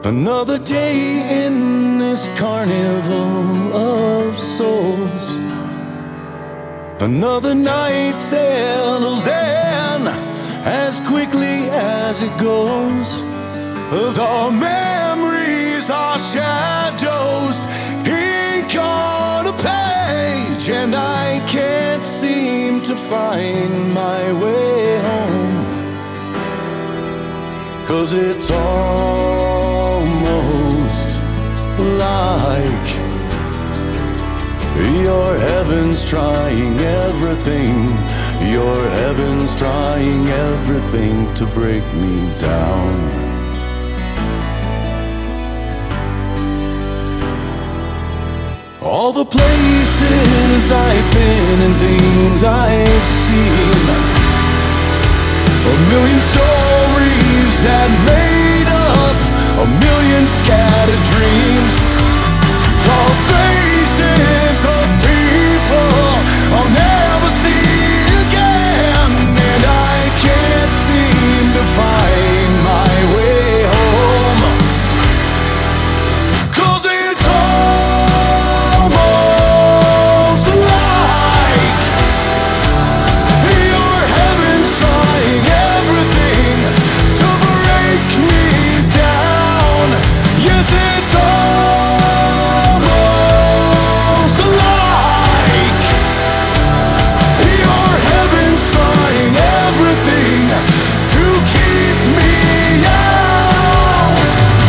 Another day in this carnival of souls. Another night settles in as quickly as it goes. The memories are shadows, ink on a page, and I can't seem to find my way home. 'Cause it's almost like your heaven's trying everything. Your heaven's trying everything to break me down. All the places I've been and things I've seen, a million stories that made up a million scattered dreams. The faces of people I'll never see again, and I can't seem to find my way home. 'Cause it's almost like your heaven's trying everything to break me down. Yes, it's almost like your heaven's trying everything to keep me out.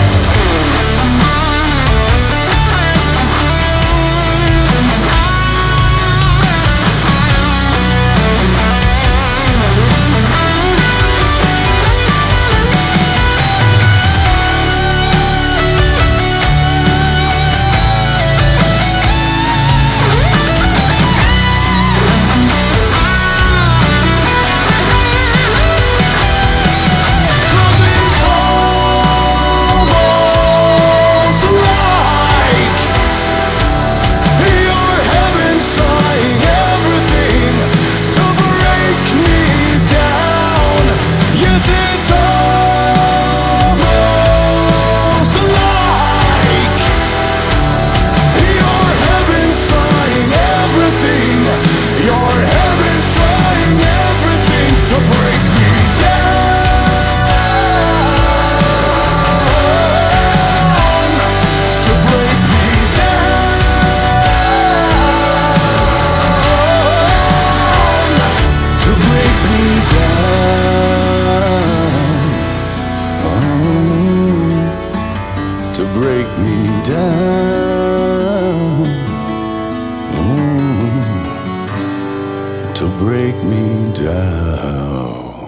To break me down, to break me down.